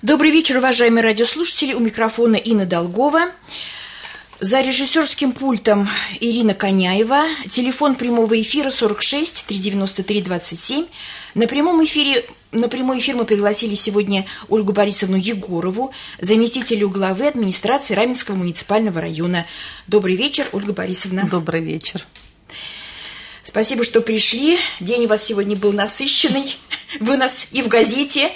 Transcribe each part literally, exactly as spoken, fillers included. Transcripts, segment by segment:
Добрый вечер, уважаемые радиослушатели. У микрофона Инна Долгова. За режиссерским пультом Ирина Коняева. Телефон прямого эфира сорок шесть триста девяносто три двадцать семь. На прямом эфире, на прямой эфир мы пригласили сегодня Ольгу Борисовну Егорову, заместителю главы администрации Раменского муниципального района. Добрый вечер, Ольга Борисовна. Добрый вечер. Спасибо, что пришли. День у вас сегодня был насыщенный. Вы у нас и в газете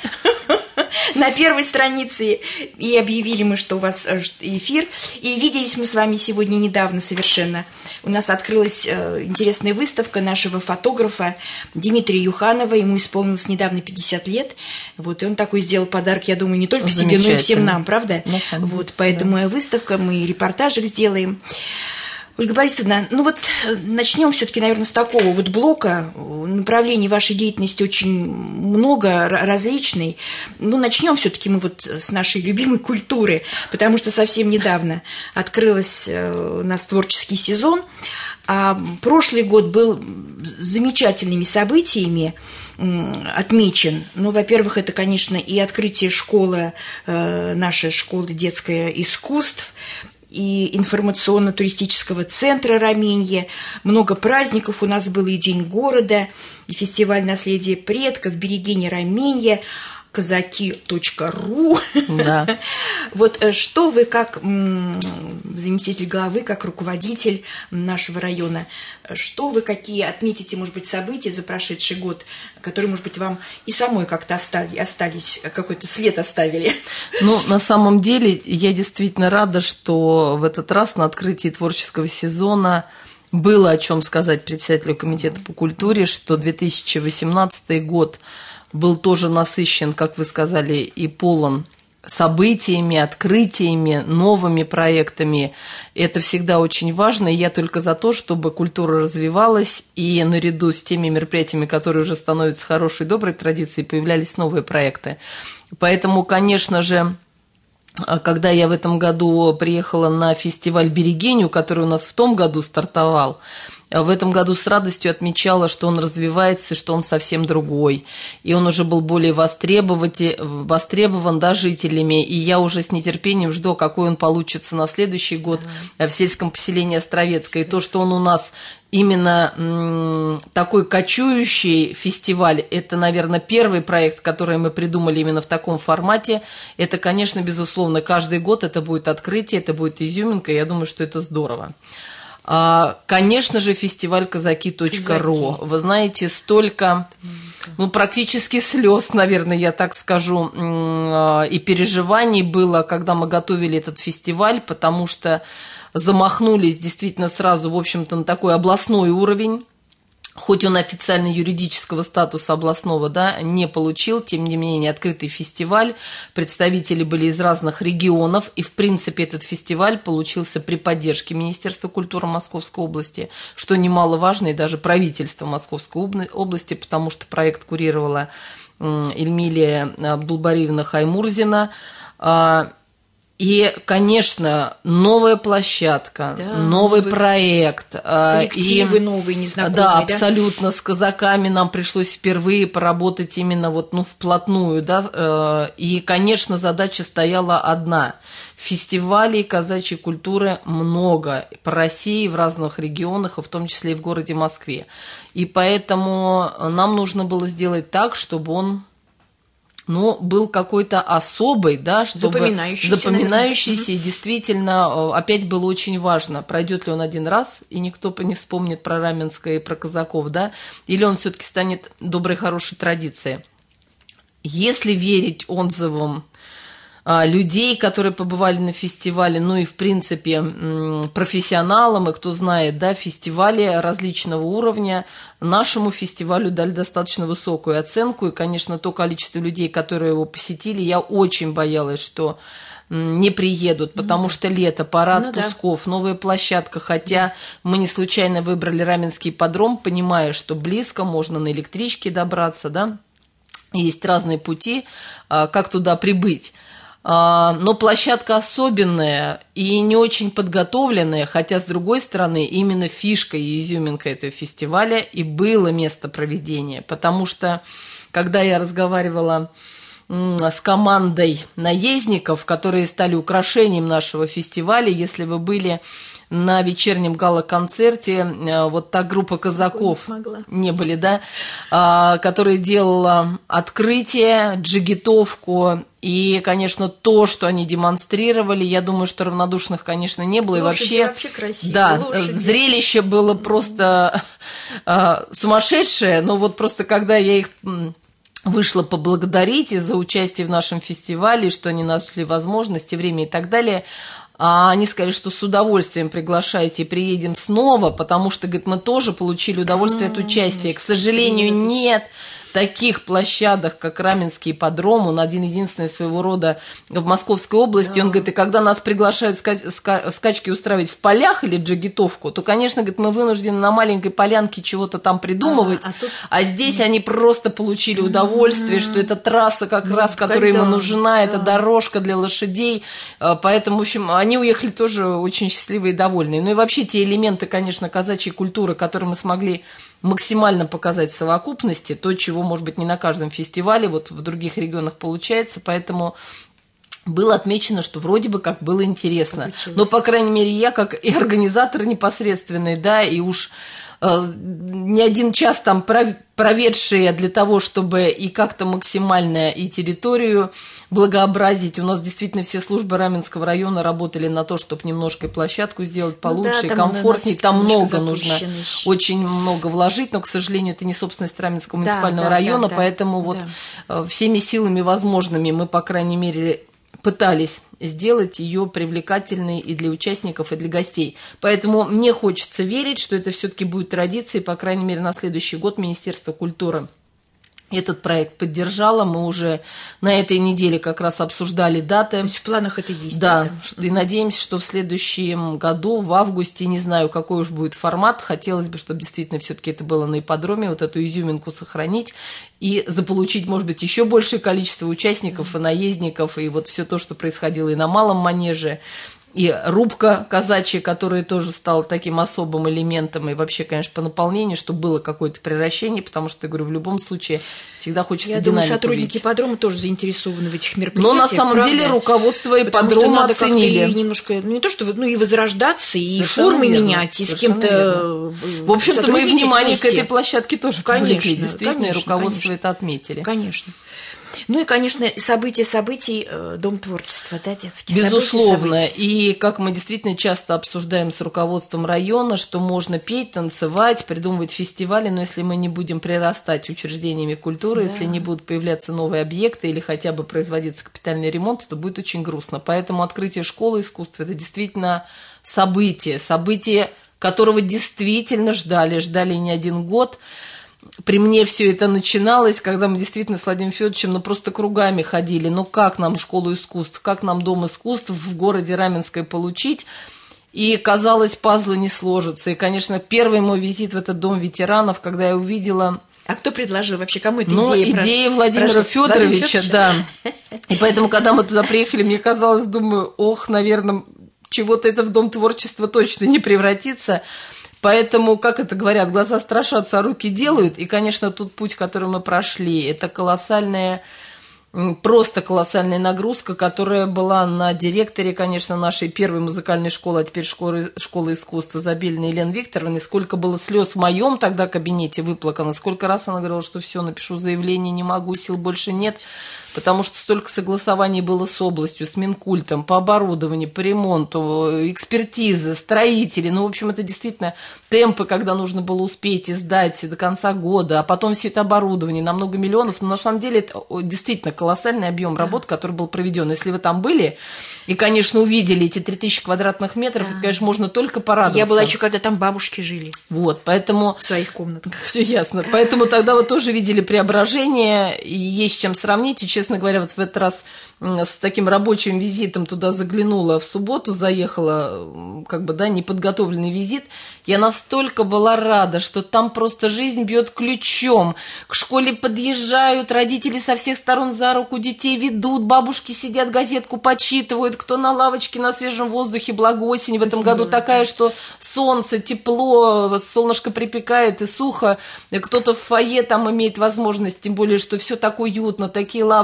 на первой странице, и объявили мы, что у вас эфир. И виделись мы с вами сегодня недавно совершенно. У нас открылась интересная выставка нашего фотографа Дмитрия Юханова. Ему исполнилось недавно пятьдесят лет. Вот, и он такой сделал подарок, я думаю, не только себе, но и всем нам, правда? Вот, поэтому да. Выставка, мы репортажик сделаем. Ольга Борисовна, ну вот начнем все-таки, наверное, с такого вот блока. Направлений вашей деятельности очень много, различной. Ну, начнем все-таки мы вот с нашей любимой культуры, потому что совсем недавно открылась у нас творческий сезон. А прошлый год был замечательными событиями отмечен. Ну, во-первых, это, конечно, и открытие школы, нашей школы детского искусств, и информационно-туристического центра Раменье. Много праздников у нас было, и День города, и фестиваль наследия предков, Берегиня Раменье, казаки точка ру. Да. Вот что вы, как заместитель главы, как руководитель нашего района, что вы, какие отметите, может быть, события за прошедший год, которые, может быть, вам и самой как-то остались, остались, какой-то след оставили? Ну, на самом деле, я действительно рада, что в этот раз на открытии творческого сезона было о чем сказать председателю комитета по культуре, что две тысячи восемнадцатый год был тоже насыщен, как вы сказали, и полон событиями, открытиями, новыми проектами. Это всегда очень важно, и я только за то, чтобы культура развивалась, и наряду с теми мероприятиями, которые уже становятся хорошей, доброй традицией, появлялись новые проекты. Поэтому, конечно же, когда я в этом году приехала на фестиваль «Берегиню», который у нас в том году стартовал, в этом году с радостью отмечала, что он развивается, что он совсем другой. И он уже был более востребован, да, жителями. И я уже с нетерпением жду, какой он получится на следующий год в сельском поселении Островецкое. И то, что он у нас именно м, такой кочующий фестиваль, это, наверное, первый проект, который мы придумали именно в таком формате. Это, конечно, безусловно, каждый год это будет открытие, это будет изюминка. Я думаю, что это здорово. Конечно же, фестиваль казаки точка ру. Вы знаете, столько, ну, практически слез, наверное, я так скажу, и переживаний было, когда мы готовили этот фестиваль, потому что замахнулись действительно сразу, в общем-то, на такой областной уровень. Хоть он официально юридического статуса областного, да, не получил, тем не менее, открытый фестиваль, представители были из разных регионов, и, в принципе, этот фестиваль получился при поддержке Министерства культуры Московской области, что немаловажно, и даже правительства Московской области, потому что проект курировала Эльмилия Абдулбариевна Хаймурзина. И, конечно, новая площадка, да, новый новый проект. Коллективы и, новые, незнакомые. Да, абсолютно. Да? С казаками нам пришлось впервые поработать именно вот, ну, вплотную. Да? И, конечно, задача стояла одна. Фестивалей казачьей культуры много по России, в разных регионах, и в том числе и в городе Москве. И поэтому нам нужно было сделать так, чтобы он... но был какой-то особый, да, чтобы запоминающийся, запоминающийся, и действительно, опять было очень важно, пройдет ли он один раз, и никто не вспомнит про Раменское и про казаков, да, или он все-таки станет доброй, хорошей традицией. Если верить отзывам людей, которые побывали на фестивале, ну и, в принципе, профессионалам, и кто знает, да, фестивали различного уровня, нашему фестивалю дали достаточно высокую оценку, и, конечно, то количество людей, которые его посетили, я очень боялась, что не приедут, потому ну, что лето, парад ну, Кусков, да. Новая площадка, хотя мы не случайно выбрали Раменский ипподром, понимая, что близко, можно на электричке добраться, да, есть разные пути, как туда прибыть. Но площадка особенная и не очень подготовленная, хотя, с другой стороны, именно фишка и изюминка этого фестиваля и было место проведения, потому что, когда я разговаривала с командой наездников, которые стали украшением нашего фестиваля. Если вы были на вечернем гала-концерте, вот та группа казаков, не, не были, да, которая делала открытие, джигитовку. И, конечно, то, что они демонстрировали, я думаю, что равнодушных, конечно, не было. Лошади и вообще, вообще красивые, да, лошади. Зрелище было просто э, сумасшедшее, но вот просто когда я их вышла поблагодарить за участие в нашем фестивале, что они нашли возможности, время и так далее, а они сказали, что с удовольствием приглашайте и приедем снова, потому что, говорит, мы тоже получили удовольствие от участия. К сожалению, нет таких площадок, как Раменский ипподром, он один-единственный своего рода в Московской области. Да. Он говорит, и когда нас приглашают ска- ска- скачки устраивать в полях или джигитовку, то, конечно, говорит, мы вынуждены на маленькой полянке чего-то там придумывать, а, а, тут... а здесь они просто получили удовольствие, mm-hmm. что это трасса как ну, раз, которая им нужна, да. это дорожка для лошадей, поэтому, в общем, они уехали тоже очень счастливые и довольные. Ну и вообще те элементы, конечно, казачьей культуры, которые мы смогли максимально показать в совокупности, то, чего, может быть, не на каждом фестивале, вот в других регионах получается, поэтому было отмечено, что вроде бы как было интересно. Получилось. Но, по крайней мере, я, как и организатор непосредственный, да, и уж э, не один час там проведшие для того, чтобы и как-то максимально и территорию благообразить. У нас действительно все службы Раменского района работали на то, чтобы немножко и площадку сделать получше, ну да, и комфортнее. Там много нужно, еще. Очень много вложить, но, к сожалению, это не собственность Раменского муниципального да, да, района, да, поэтому да, вот да. всеми силами возможными мы, по крайней мере, пытались сделать ее привлекательной и для участников, и для гостей. Поэтому мне хочется верить, что это все-таки будет традицией, по крайней мере, на следующий год Министерство культуры этот проект поддержало. Мы уже на этой неделе как раз обсуждали даты. То есть в планах это есть. Да, это. И надеемся, что в следующем году, в августе, не знаю, какой уж будет формат, хотелось бы, чтобы действительно все-таки это было на ипподроме, вот эту изюминку сохранить и заполучить, может быть, еще большее количество участников и наездников, и вот все то, что происходило и на Малом Манеже, и рубка казачья, которая тоже стала таким особым элементом, и вообще, конечно, по наполнению, чтобы было какое-то превращение, потому что, я говорю, в любом случае всегда хочется я динамику думаю, сотрудники увидеть. ипподрома тоже заинтересованы в этих мероприятиях. Но на самом правда? деле руководство ипподрома Потому что надо оценили. как-то и немножко, ну не то, что, ну и возрождаться, и Совершенно формы верно. менять, и Совершенно с кем-то верно. В общем-то, мы внимание вместе. к этой площадке тоже конечно, привлекли, действительно, конечно, и руководство конечно. это отметили. Конечно. Ну и, конечно, события событий, Дом творчества, да, детский? Безусловно. События, события. И как мы действительно часто обсуждаем с руководством района, что можно петь, танцевать, придумывать фестивали, но если мы не будем прирастать учреждениями культуры, да. если не будут появляться новые объекты или хотя бы производиться капитальный ремонт, то будет очень грустно. Поэтому открытие школы искусства – это действительно событие, событие, которого действительно ждали, ждали не один год. При мне все это начиналось, когда мы действительно с Владимиром Федоровичем ну, просто кругами ходили. Ну как нам школу искусств, как нам Дом искусств в городе Раменское получить? И, казалось, пазлы не сложатся. И, конечно, первый мой визит в этот Дом ветеранов, когда я увидела... А кто предложил вообще? Кому эта ну, идея? идея Владимира Федоровича, да. И поэтому, когда мы туда приехали, мне казалось, думаю, ох, наверное, чего-то это в Дом творчества точно не превратится. Поэтому, как это говорят, глаза страшатся, а руки делают. И, конечно, тот путь, который мы прошли, это колоссальная, просто колоссальная нагрузка, которая была на директоре, конечно, нашей первой музыкальной школы, а теперь школы, школы искусства Забельной Елены Викторовны. Сколько было слез в моем тогда кабинете выплакано, сколько раз она говорила, что все, напишу заявление, не могу, сил больше нет. Потому что столько согласований было с областью, с Минкультом, по оборудованию, по ремонту, экспертизы, строители. Ну, в общем, это действительно темпы, когда нужно было успеть и сдать до конца года, а потом все это оборудование на много миллионов. Но на самом деле это действительно колоссальный объем работ, который был проведен. Если вы там были и, конечно, увидели эти три тысячи квадратных метров, да. это, конечно, можно только порадоваться. Я была еще, когда там бабушки жили. Вот, поэтому... В своих комнатах. Все ясно. Поэтому тогда вы тоже видели преображение, и есть чем сравнить. И, честно говоря, вот в этот раз с таким рабочим визитом туда заглянула в субботу, заехала, как бы, да, неподготовленный визит. Я настолько была рада, что там просто жизнь бьет ключом. К школе подъезжают, родители со всех сторон за руку детей ведут, бабушки сидят, газетку почитывают, кто на лавочке на свежем воздухе, благо осень в этом году такая, что солнце, тепло, солнышко припекает и сухо. Кто-то в фойе там имеет возможность, тем более, что все так уютно, такие лавочки.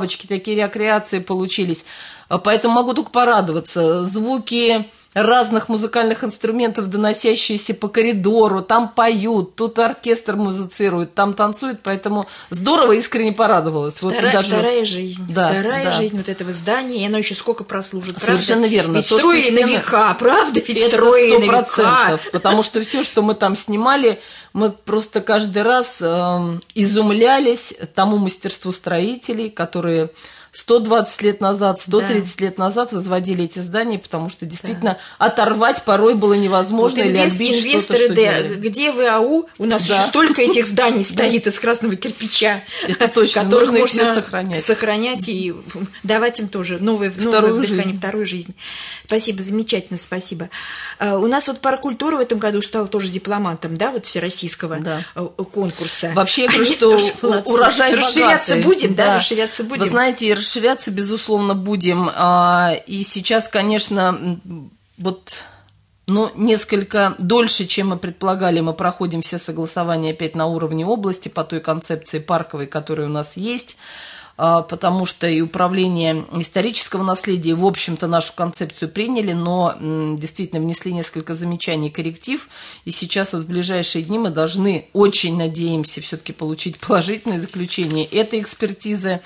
лавочки, такие рекреации получились. Поэтому могу только порадоваться. Звуки разных музыкальных инструментов, доносящиеся по коридору, там поют, тут оркестр музицирует, там танцует, поэтому здорово, искренне порадовалась. Вот вторая, даже... вторая жизнь, да, вторая да. жизнь вот этого здания, и оно еще сколько прослужит, правда? Совершенно верно. Ведь То, строили стены... на века, правда? Ведь это строили сто процентов, на века. потому что все, что мы там снимали, мы просто каждый раз э, изумлялись тому мастерству строителей, которые сто двадцать лет назад, сто тридцать да. лет назад возводили эти здания, потому что действительно да. оторвать порой было невозможно, вот или инвест, отбить инвесторы, что-то, что да, делали. где вы, ау, у нас да. еще столько этих зданий стоит из красного кирпича, это точно, нужно их все сохранять. Сохранять и давать им тоже новое, вторую, новое жизнь. вторую жизнь. Спасибо, замечательно, спасибо. У нас вот парк культуры в этом году стал тоже дипломатом, да, вот всероссийского да. конкурса. Вообще, я говорю, что урожай богатый. Расширяться будем, да, расширяться будем. Вы знаете, расширяться, безусловно, Условно будем. И сейчас, конечно, вот, ну, несколько дольше, чем мы предполагали, мы проходим все согласования опять на уровне области по той концепции парковой, которая у нас есть, потому что и управление исторического наследия, в общем-то, нашу концепцию приняли, но действительно внесли несколько замечаний и корректив, и сейчас вот в ближайшие дни мы должны, очень надеемся, все-таки получить положительное заключение этой экспертизы.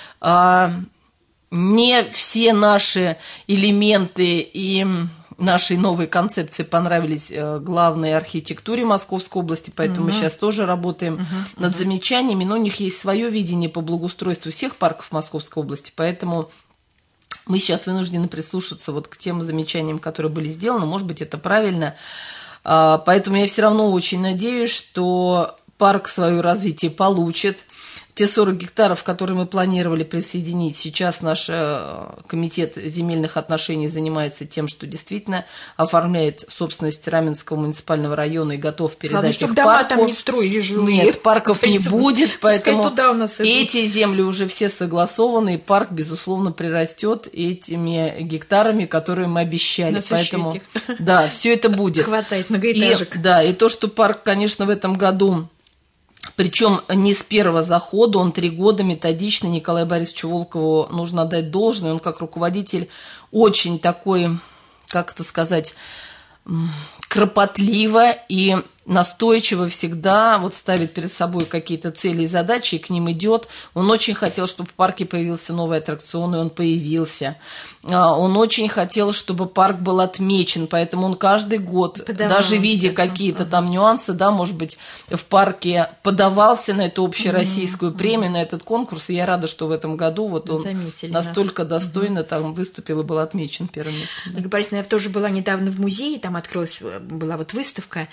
Не все наши элементы и нашей новой концепции понравились главной архитектуре Московской области, поэтому угу. мы сейчас тоже работаем угу. над угу. замечаниями, но у них есть свое видение по благоустройству всех парков Московской области, поэтому мы сейчас вынуждены прислушаться вот к тем замечаниям, которые были сделаны, может быть, это правильно, поэтому я все равно очень надеюсь, что парк свое развитие получит. Те сорок гектаров, которые мы планировали присоединить, сейчас наш комитет земельных отношений занимается тем, что действительно оформляет собственность Раменского муниципального района и готов передать Главное, их дома парку. Там не строили жилые. Нет, парков не будет, поэтому туда у нас эти земли уже все согласованы, и парк, безусловно, прирастет этими гектарами, которые мы обещали. Насыщать поэтому их. Да, все это будет. Хватает многоэтажек. И, да, и то, что парк, конечно, в этом году... Причем не с первого захода, он три года методично, Николаю Борисовичу Волкову нужно отдать должное, он как руководитель очень такой, как это сказать, кропотливо и настойчиво всегда вот ставит перед собой какие-то цели и задачи, и к ним идет. Он очень хотел, чтобы в парке появился новый аттракцион, и он появился. Он очень хотел, чтобы парк был отмечен, поэтому он каждый год, подавался. Даже видя какие-то uh-huh. там нюансы, да, может быть, в парке подавался на эту общероссийскую uh-huh. премию, на этот конкурс, и я рада, что в этом году вот он Заметили настолько нас. достойно uh-huh. там выступил и был отмечен первым местом. Ольга Борисовна, я тоже была недавно в музее, там открылась, была вот выставка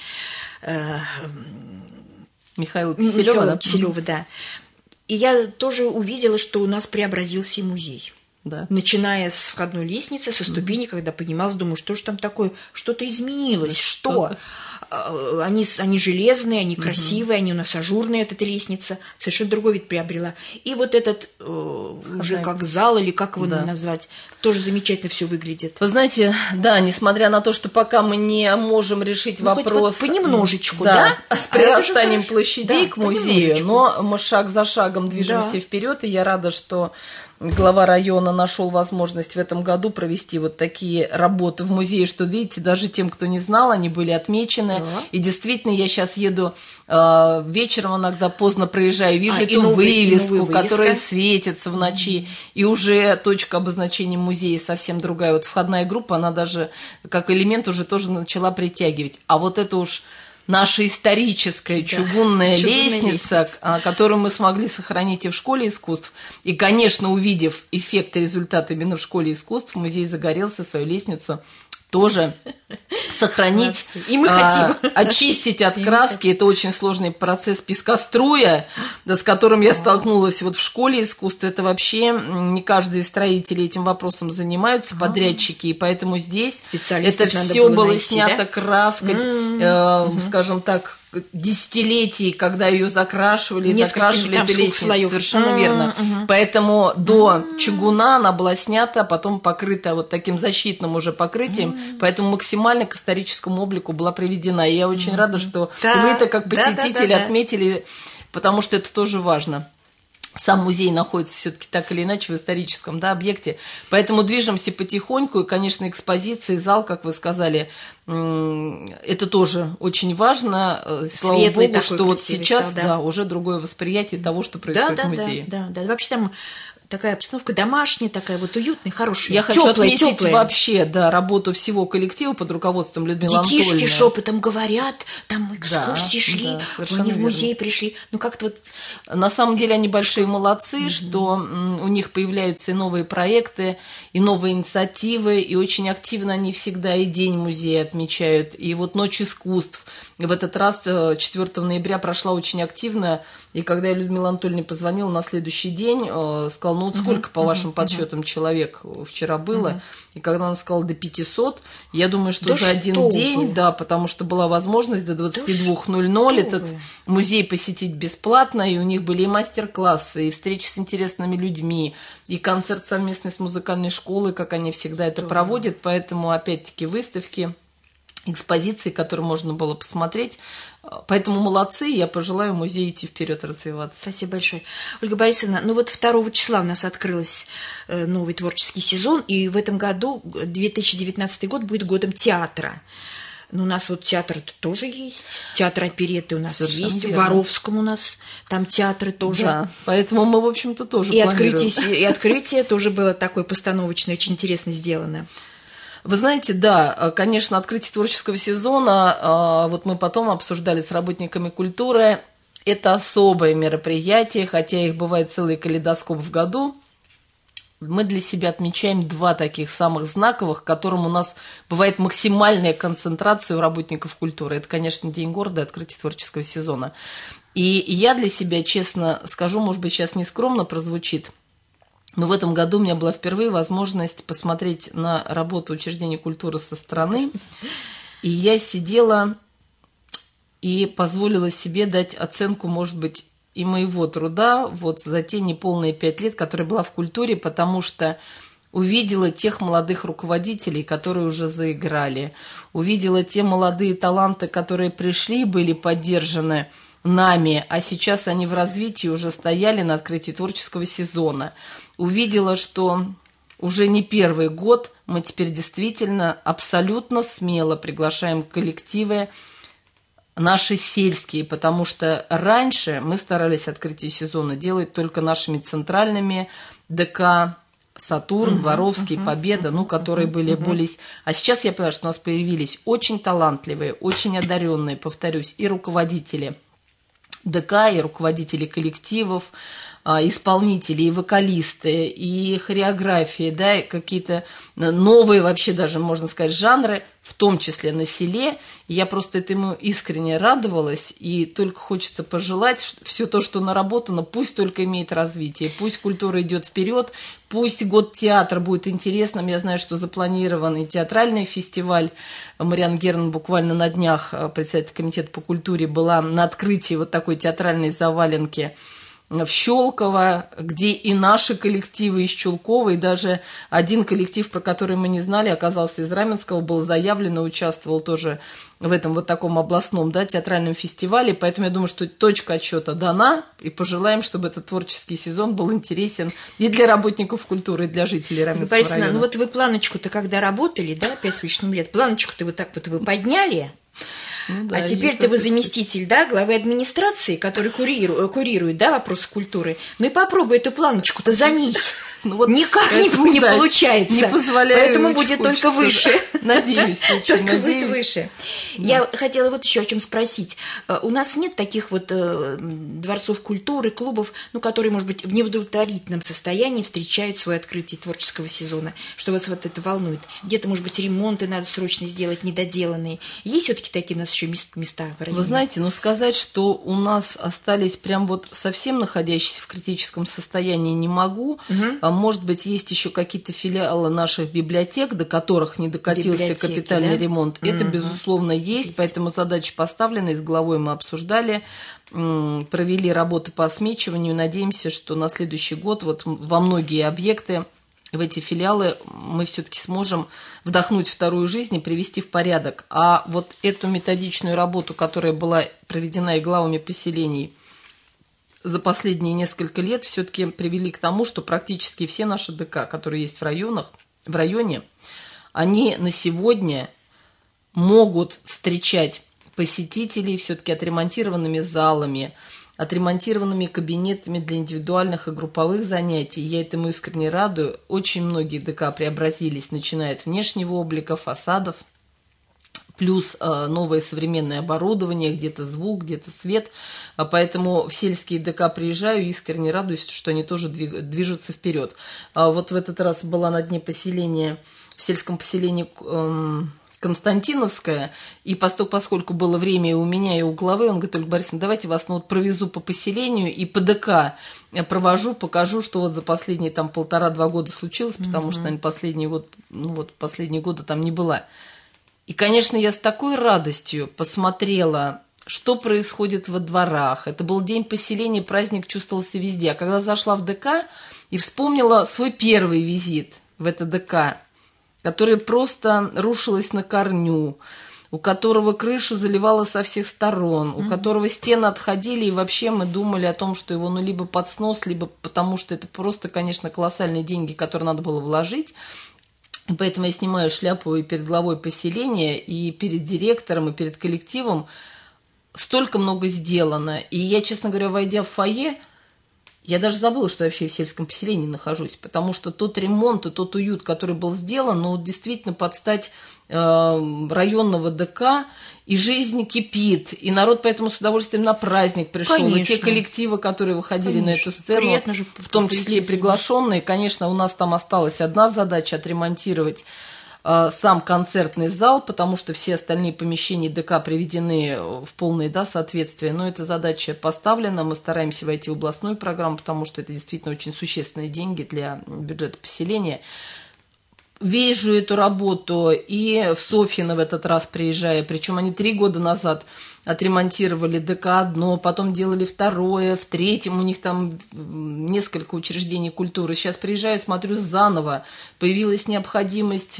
Михаила Киселева, Михаила да? Киселева, да. И я тоже увидела, что у нас преобразился и музей. Да. Начиная с входной лестницы, со ступени, mm-hmm. когда поднималась, думаю, что же там такое, что-то изменилось, да, что? что? Они, они железные, они красивые, mm-hmm. они у нас ажурные, вот эта лестница, совершенно другой вид приобрела. И вот этот э, уже как зал, или как его да. назвать, тоже замечательно все выглядит. Вы знаете, да, несмотря на то, что пока мы не можем решить ну, вопрос... Хоть понемножечку, да? да? С прирастанием а площадей да, к музею, но мы шаг за шагом движемся да. вперед, и я рада, что... Глава района нашел возможность в этом году провести вот такие работы в музее, что, видите, даже тем, кто не знал, они были отмечены. Да. И действительно, я сейчас еду э, вечером, иногда поздно проезжаю, вижу а, эту новый, вывеску, которая светится в ночи, mm-hmm. и уже точка обозначения музея совсем другая. Вот входная группа, она даже как элемент уже тоже начала притягивать. А вот это уж... Наша историческая да. чугунная, чугунная лестница, лестница, которую мы смогли сохранить и в школе искусств. И, конечно, увидев эффект и результат именно в школе искусств, музей загорелся свою лестницу тоже сохранить, и мы а, хотим. очистить от краски. Это очень сложный процесс пескоструя, да, с которым я столкнулась вот в школе искусств. Это вообще не каждый строитель этим вопросом занимаются, ага. подрядчики, и поэтому здесь это все было, было найти, снято да? краской, mm-hmm. э, mm-hmm. скажем так, десятилетий, когда ее закрашивали, Несколько, закрашивали эту лестницу. Слоев. Совершенно mm-hmm. верно. Mm-hmm. Поэтому mm-hmm. до чугуна она была снята, а потом покрыта вот таким защитным уже покрытием, mm-hmm. поэтому максимально к историческому облику была приведена. И я очень mm-hmm. рада, что да. вы это как посетители да, да, да, отметили, потому что это тоже важно. сам музей находится все-таки так или иначе в историческом, да, объекте. Поэтому движемся потихоньку. И, конечно, экспозиции, зал, как вы сказали, это тоже очень важно. Слава Светлый богу, что вот сейчас стал, да. Да, уже другое восприятие того, что происходит да, да, в музее. Да, да, да. Вообще там такая обстановка домашняя, такая вот уютная, хорошая. Я хочу тёплая, отметить тёплая. вообще, да, работу всего коллектива под руководством Людмилы Антоновны. Детишки шепотом говорят, там экскурсии да, шли, да, они в музей верно. пришли. Ну, как-то вот... На самом деле они большие молодцы, mm-hmm. что у них появляются и новые проекты, и новые инициативы, и очень активно они всегда и День музея отмечают, и вот Ночь искусств. В этот раз четвёртого ноября прошла очень активно, и когда я Людмиле Анатольевне позвонила на следующий день, сказала, ну вот сколько, uh-huh, по вашим uh-huh, подсчетам, uh-huh. человек вчера было, uh-huh. и когда она сказала до пятисот, я думаю, что да за один день, вы? да, потому что была возможность до двадцати двух ноль-ноль да этот вы? музей посетить бесплатно, и у них были и мастер-классы, и встречи с интересными людьми, и концерт совместный с музыкальной школой, как они всегда это uh-huh. проводят, поэтому, опять-таки, выставки, экспозиции, которые можно было посмотреть. Поэтому молодцы, я пожелаю музею идти вперед, развиваться. Спасибо большое. Ольга Борисовна, ну вот второго числа у нас открылся новый творческий сезон, и в этом году, две тысячи девятнадцатый год, будет годом театра. Ну, у нас вот театр тоже есть, театр оперетты у нас Совершенно есть, верно. В Воровском у нас там театры тоже. Да, поэтому мы, в общем-то, тоже и планируем. Открытие, и открытие тоже было такое постановочное, очень интересно сделано. Вы знаете, да, конечно, открытие творческого сезона, вот мы потом обсуждали с работниками культуры, это особое мероприятие, хотя их бывает целый калейдоскоп в году. Мы для себя отмечаем два таких самых знаковых, к которым у нас бывает максимальная концентрация у работников культуры. Это, конечно, День города и открытие творческого сезона. И я для себя, честно скажу, может быть, сейчас нескромно прозвучит, но в этом году у меня была впервые возможность посмотреть на работу учреждений культуры со стороны. И я сидела и позволила себе дать оценку, может быть, и моего труда вот за те неполные пять лет, которые была в культуре, потому что увидела тех молодых руководителей, которые уже заиграли, увидела те молодые таланты, которые пришли и были поддержаны нами, а сейчас они в развитии уже стояли на открытии творческого сезона. Увидела, что уже не первый год мы теперь действительно абсолютно смело приглашаем коллективы наши сельские, потому что раньше мы старались открытие сезона делать только нашими центральными ДК, Сатурн, uh-huh, Воровский, uh-huh, Победа, ну, которые uh-huh, были uh-huh. более... А сейчас я понимаю, что у нас появились очень талантливые, очень одаренные, повторюсь, и руководители ДК, и руководители коллективов, исполнители, и вокалисты, и хореографии, да, и какие-то новые вообще даже, можно сказать, жанры, в том числе на селе. Я просто этому искренне радовалась, и только хочется пожелать, все то, что наработано, пусть только имеет развитие, пусть культура идет вперед, пусть год театра будет интересным. Я знаю, что запланированный театральный фестиваль. Марианна Герман буквально на днях, председатель комитета по культуре, была на открытии вот такой театральной заваленки в Щелково, где и наши коллективы из Чулкова, и даже один коллектив, про который мы не знали, оказался из Раменского, был заявлен и участвовал тоже в этом вот таком областном, да, театральном фестивале. Поэтому я думаю, что точка отсчета дана, и пожелаем, чтобы этот творческий сезон был интересен и для работников культуры, и для жителей Раменского Борисовна, района. Ну вот вы планочку-то, когда работали, да, пять с лишним лет, планочку-то вот так вот вы подняли. Ну, да, а теперь-то вы заместитель, да, главы администрации, который курирует, курирует, да, вопросы культуры. Ну и попробуй эту планочку-то занись. Ну, вот никак не, не да, получается. Не позволяю. Поэтому будет только выше. Надеюсь, очень только надеюсь. будет выше. Да. Я хотела вот еще о чем спросить. У нас нет таких вот дворцов культуры, клубов, ну, которые, может быть, в неудовлетворительном состоянии встречают свое открытие творческого сезона. Что вас вот это волнует? Где-то, может быть, ремонты надо срочно сделать, недоделанные. Есть все-таки такие у нас еще места в районе? Вы знаете, ну, сказать, что у нас остались прям вот совсем находящиеся в критическом состоянии, не могу. Угу. Может быть, есть еще какие-то филиалы наших библиотек, до которых не докатился библиотеки, капитальный да? ремонт. Это, mm-hmm. безусловно, есть, есть, поэтому задача поставлена, и с главой мы обсуждали, провели работы по осмечиванию. Надеемся, что на следующий год вот во многие объекты, в эти филиалы мы все-таки сможем вдохнуть вторую жизнь и привести в порядок. А вот эту методичную работу, которая была проведена и главами поселений за последние несколько лет все-таки привели к тому, что практически все наши ДК, которые есть в районах, в районе, они на сегодня могут встречать посетителей все-таки отремонтированными залами, отремонтированными кабинетами для индивидуальных и групповых занятий. Я этому искренне радую. Очень многие ДК преобразились, начиная от внешнего облика, фасадов, плюс э, новое современное оборудование, где-то звук, где-то свет. А поэтому в сельские ДК приезжаю и искренне радуюсь, что они тоже двиг- движутся вперед. А вот в этот раз была на дне поселения, в сельском поселении э, Константиновская, и поскольку было время и у меня, и у главы, он говорит: Ольга Борисовна, давайте вас ну, вот провезу по поселению и по ДК провожу, покажу, что вот за последние там полтора-два года случилось, потому mm-hmm. что, наверное, последний год, ну вот последние годы там не была. И, конечно, я с такой радостью посмотрела, что происходит во дворах. Это был день поселения, праздник чувствовался везде. А когда зашла в ДК и вспомнила свой первый визит в это ДК, которое просто рушилось на корню, у которого крышу заливало со всех сторон, у mm-hmm. которого стены отходили, и вообще мы думали о том, что его ну либо под снос, либо потому что это просто, конечно, колоссальные деньги, которые надо было вложить. Поэтому я снимаю шляпу и перед главой поселения, и перед директором, и перед коллективом. Столько много сделано. И я, честно говоря, войдя в фойе, я даже забыла, что я вообще в сельском поселении нахожусь, потому что тот ремонт и тот уют, который был сделан, ну, действительно под стать э, районного ДК, и жизнь кипит, и народ поэтому с удовольствием на праздник пришел. Конечно. И те коллективы, которые выходили конечно. На эту сцену, же, в том числе и приглашенные, конечно, у нас там осталась одна задача – отремонтировать э, сам концертный зал, потому что все остальные помещения ДК приведены в полное да, соответствие, но эта задача поставлена, мы стараемся войти в областную программу, потому что это действительно очень существенные деньги для бюджета поселения. Вижу эту работу и в Софьино в этот раз приезжая, причем они три года назад отремонтировали ДК одно, потом делали второе, в третьем у них там несколько учреждений культуры. Сейчас приезжаю, смотрю заново, появилась необходимость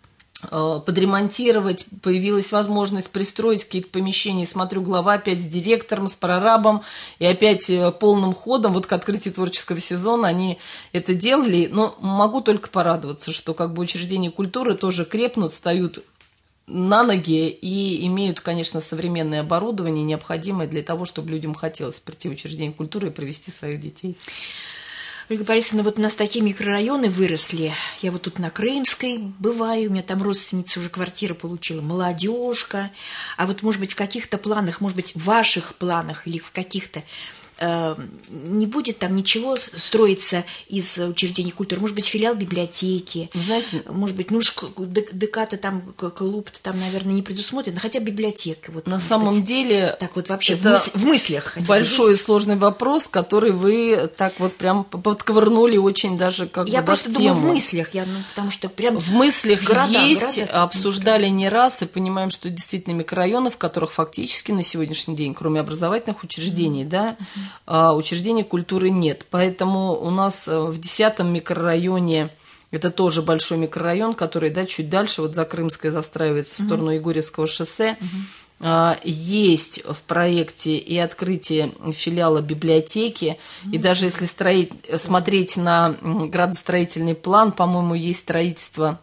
подремонтировать, появилась возможность пристроить какие-то помещения. Смотрю, глава опять с директором, с прорабом, и опять полным ходом, вот к открытию творческого сезона они это делали. Но могу только порадоваться, что как бы учреждения культуры тоже крепнут, встают на ноги и имеют, конечно, современное оборудование, необходимое для того, чтобы людям хотелось прийти в учреждение культуры и провести своих детей. Ольга Борисовна, вот у нас такие микрорайоны выросли. Я вот тут на Крымской бываю, у меня там родственница уже квартиру получила, молодежка. А вот, может быть, в каких-то планах, может быть, в ваших планах или в каких-то э, не будет там ничего строиться из учреждений культуры? Может быть, филиал библиотеки? Знаете, может быть, ну, ДК-то там, клуб-то там, наверное, не предусмотрен, но хотя библиотека. Вот, на самом быть, деле... Так вот вообще в, мысль, в мыслях. Большой и сложный вопрос, который вы так вот прям подковырнули очень даже как я бы просто да, в думаю тему. в мыслях, я, ну, потому что прям... В мыслях города, есть, города, обсуждали не раз, и понимаем, что действительно микрорайоны, в которых фактически на сегодняшний день, кроме образовательных учреждений, mm-hmm. да, mm-hmm. учреждений культуры нет. Поэтому у нас в десятом микрорайоне, это тоже большой микрорайон, который, да, чуть дальше, вот за Крымской застраивается в сторону mm-hmm. Егорьевского шоссе, mm-hmm. есть в проекте и открытие филиала библиотеки, mm-hmm. и даже если строить, смотреть на градостроительный план, по-моему, есть строительство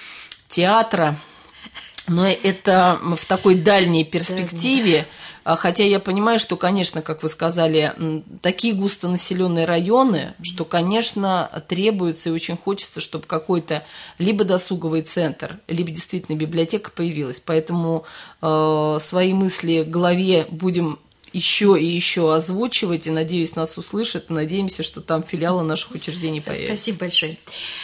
театра, но это в такой дальней перспективе, хотя я понимаю, что, конечно, как вы сказали, такие густонаселенные районы, что, конечно, требуется и очень хочется, чтобы какой-то либо досуговый центр, либо действительно библиотека появилась. Поэтому э, свои мысли главе будем еще и еще озвучивать, и, надеюсь, нас услышат, и надеемся, что там филиалы наших учреждений появятся. Спасибо большое.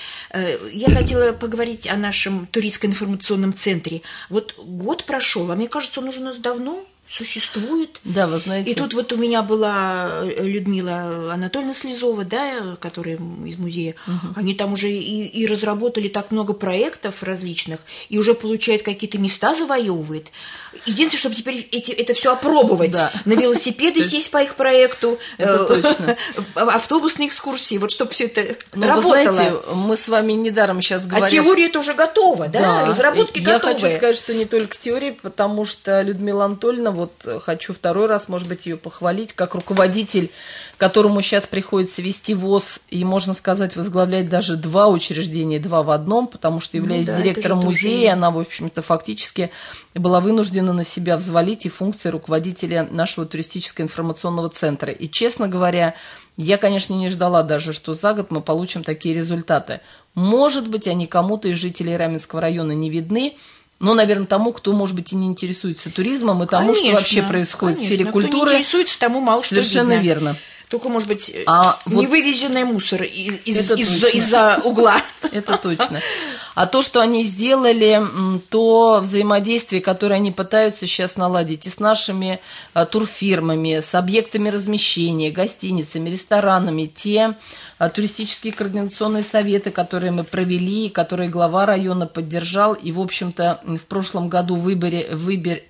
Я хотела поговорить о нашем туристско-информационном центре. Вот год прошел, а мне кажется, он уже у нас давно существует. Да, вы знаете. И тут вот у меня была Людмила Анатольевна Слезова, да, которая из музея. Угу. Они там уже и, и разработали так много проектов различных, и уже получают какие-то места, завоевывает. Единственное, чтобы теперь эти, это все опробовать. Да. На велосипеды сесть по их проекту. Это точно. Автобусные экскурсии, вот чтобы все это ну, работало. Вы знаете, мы с вами недаром сейчас говорим. А теория тоже готова, да? Да. Разработки Я готовы. хочу сказать, что не только теория, потому что Людмила Анатольевна вот хочу второй раз, может быть, ее похвалить, как руководитель, которому сейчас приходится вести ВОС, и, можно сказать, возглавлять даже два учреждения, два в одном, потому что, являясь ну, да, директором музея, она, в общем-то, фактически была вынуждена на себя взвалить и функции руководителя нашего туристического информационного центра. И, честно говоря, я, конечно, не ждала даже, что за год мы получим такие результаты. Может быть, они кому-то из жителей Раменского района не видны, но, наверное, тому, кто, может быть, и не интересуется туризмом, и конечно, тому, что вообще происходит конечно, в сфере культуры. Кто не интересуется, тому мало что совершенно видно. Верно. Только, может быть, а невывезенный вот мусор из, из, из, из-за угла. Это точно. А то, что они сделали, то взаимодействие, которое они пытаются сейчас наладить и с нашими а, турфирмами, с объектами размещения, гостиницами, ресторанами, те а, туристические координационные советы, которые мы провели, которые глава района поддержал, и, в общем-то, в прошлом году, выборе, выбер,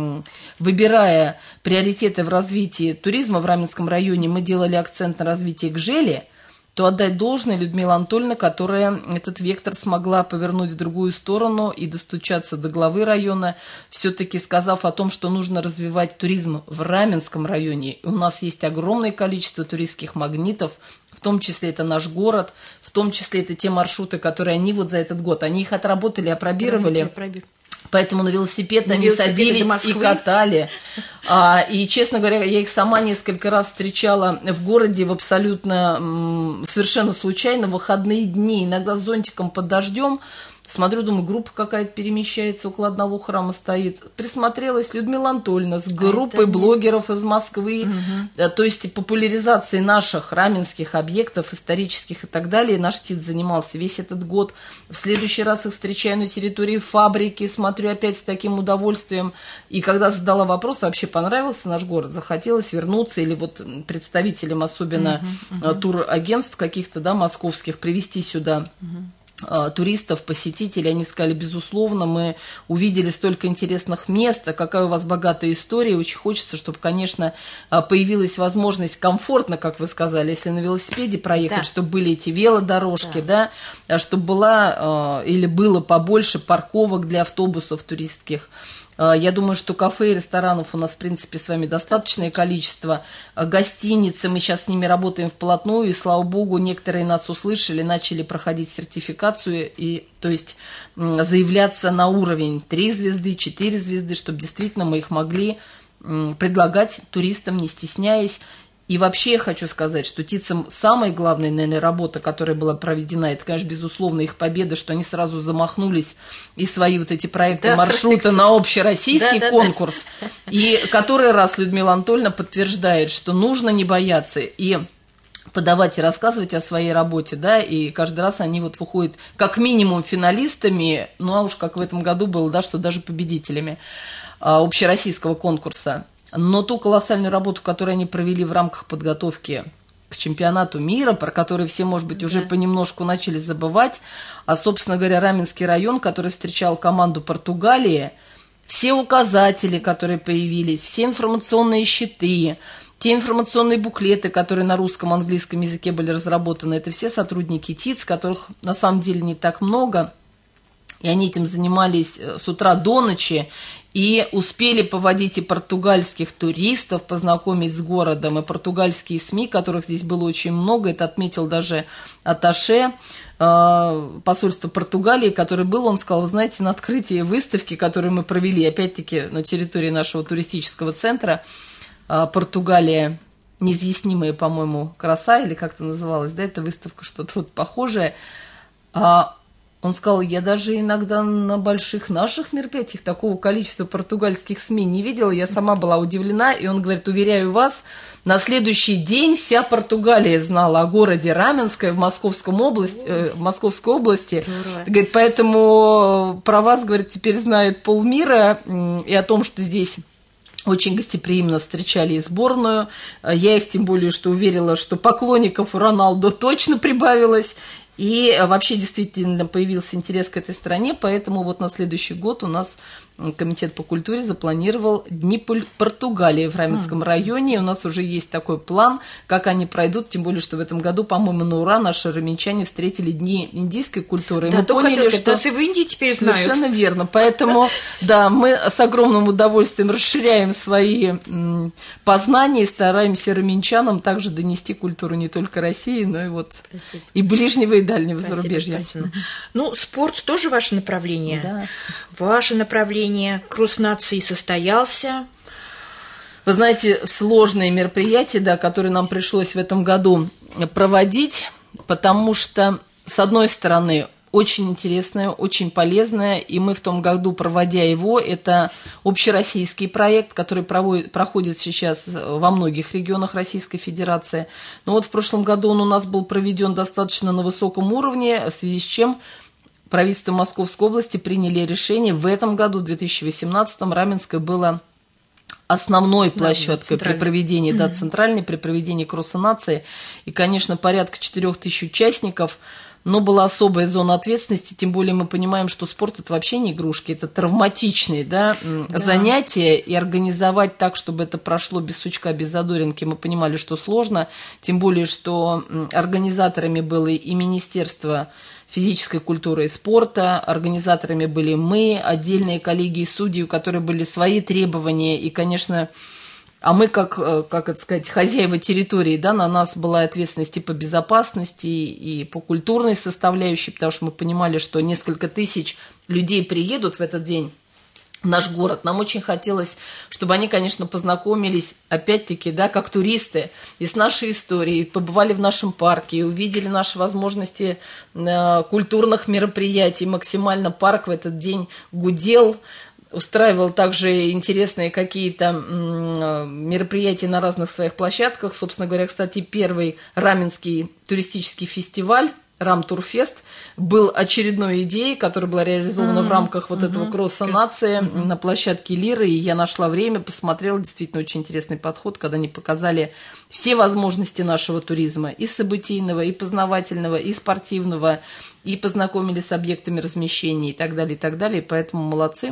выбирая приоритеты в развитии туризма в Раменском районе, мы делали акцент на развитие Гжели, то отдать должное Людмиле Анатольевне, которая этот вектор смогла повернуть в другую сторону и достучаться до главы района, все-таки сказав о том, что нужно развивать туризм в Раменском районе. У нас есть огромное количество туристских магнитов, в том числе это наш город, в том числе это те маршруты, которые они вот за этот год, они их отработали, опробировали. Поэтому на велосипед на они садились и катали. А, и, честно говоря, я их сама несколько раз встречала в городе в абсолютно м, совершенно случайно, в выходные дни, иногда с зонтиком под дождем. Смотрю, думаю, группа какая-то перемещается, около одного храма стоит. Присмотрелась Людмила Анатольевна с группой блогеров из Москвы, угу. То есть популяризацией наших раменских объектов, исторических и так далее. Наш ТИЦ занимался весь этот год. В следующий раз их встречаю на территории фабрики, смотрю опять с таким удовольствием. И когда задала вопрос, вообще понравился наш город, захотелось вернуться, или вот представителям, особенно угу, угу. турагентств каких-то, да, московских, привезти сюда угу. туристов, посетителей, они сказали, безусловно, мы увидели столько интересных мест, а какая у вас богатая история, очень хочется, чтобы, конечно, появилась возможность комфортно, как вы сказали, если на велосипеде проехать, да. чтобы были эти велодорожки, да. Да, чтобы была или было побольше парковок для автобусов туристских. Я думаю, что кафе и ресторанов у нас, в принципе, с вами достаточное количество. Гостиницы, мы сейчас с ними работаем вплотную, и, слава богу, некоторые нас услышали, начали проходить сертификацию, и, то есть заявляться на уровень три звезды, четыре звезды, чтобы действительно мы их могли предлагать туристам, не стесняясь. И вообще я хочу сказать, что ТИЦам самая главная, наверное, работа, которая была проведена, это, конечно, безусловно, их победа, что они сразу замахнулись и свои вот эти проекты да, маршрута на общероссийский да, конкурс. Да, да. И который раз Людмила Анатольевна подтверждает, что нужно не бояться и подавать и рассказывать о своей работе, да, и каждый раз они вот выходят как минимум финалистами, ну а уж как в этом году было, да, что даже победителями а, общероссийского конкурса. Но ту колоссальную работу, которую они провели в рамках подготовки к чемпионату мира, про который все, может быть, уже да. понемножку начали забывать, а, собственно говоря, Раменский район, который встречал команду Португалии, все указатели, которые появились, все информационные щиты, те информационные буклеты, которые на русском, английском языке были разработаны, это все сотрудники ТИЦ, которых на самом деле не так много, и они этим занимались с утра до ночи, и успели поводить и португальских туристов, познакомить с городом, и португальские СМИ, которых здесь было очень много, это отметил даже атташе э, посольства Португалии, который был, он сказал, вы знаете, на открытии выставки, которую мы провели, опять-таки, на территории нашего туристического центра, э, Португалия, неизъяснимая, по-моему, краса, или как-то называлась, да, эта выставка, что-то вот похожее, а он сказал, я даже иногда на больших наших мероприятиях такого количества португальских СМИ не видела, я сама была удивлена, и он говорит, уверяю вас, на следующий день вся Португалия знала о городе Раменское в Московском области, э, в Московской области, говорит, поэтому про вас, говорит, теперь знает полмира, и о том, что здесь очень гостеприимно встречали и сборную, я их тем более, что уверила, что поклонников у Роналду точно прибавилось. И вообще действительно появился интерес к этой стране, поэтому вот на следующий год у нас комитет по культуре запланировал Дни Португалии в Раменском районе. И у нас уже есть такой план, как они пройдут, тем более, что в этом году, по-моему, на ура наши раменчане встретили Дни индийской культуры. И да, мы поняли, сказать, что нас и в Индии теперь знают. Совершенно верно. Поэтому, да, мы с огромным удовольствием расширяем свои познания и стараемся раменчанам также донести культуру не только России, но и вот Спасибо. И ближнего, и дальнего Спасибо, зарубежья. Спасибо. Ну, спорт тоже ваше направление. Да. Ваше направление. Кросс нации состоялся. Вы знаете, сложные мероприятия, да, которые нам пришлось в этом году проводить, потому что, с одной стороны, очень интересное, очень полезное, и мы в том году, проводя его, это общероссийский проект, который проводит, проходит сейчас во многих регионах Российской Федерации. Но вот в прошлом году он у нас был проведен достаточно на высоком уровне, в связи с чем правительство Московской области приняли решение в этом году, в две тысячи восемнадцатом, Раменское было основной Основной, площадкой при проведении, да, центральной, при проведении кросса нации. И, конечно, порядка четырех тысяч участников. Но была особая зона ответственности, тем более мы понимаем, что спорт – это вообще не игрушки, это травматичные, да, да. занятия, и организовать так, чтобы это прошло без сучка, без задоринки, мы понимали, что сложно, тем более, что организаторами было и Министерство физической культуры и спорта, организаторами были мы, отдельные коллеги и судьи, у которых были свои требования, и, конечно, а мы, как, как это сказать, хозяева территории, да, на нас была ответственность и по безопасности, и по культурной составляющей, потому что мы понимали, что несколько тысяч людей приедут в этот день в наш город. Нам очень хотелось, чтобы они, конечно, познакомились, опять-таки, да, как туристы, и с нашей историей, побывали в нашем парке, и увидели наши возможности э, культурных мероприятий. Максимально парк в этот день гудел, устраивал также интересные какие-то мероприятия на разных своих площадках. Собственно говоря, кстати, первый раменский туристический фестиваль Рамтурфест был очередной идеей, которая была реализована mm-hmm. в рамках вот mm-hmm. этого кросса нации mm-hmm. на площадке Лиры. И я нашла время, посмотрела, действительно очень интересный подход, когда они показали все возможности нашего туризма, и событийного, и познавательного, и спортивного, и познакомили с объектами размещения и так далее, и так далее. Поэтому молодцы.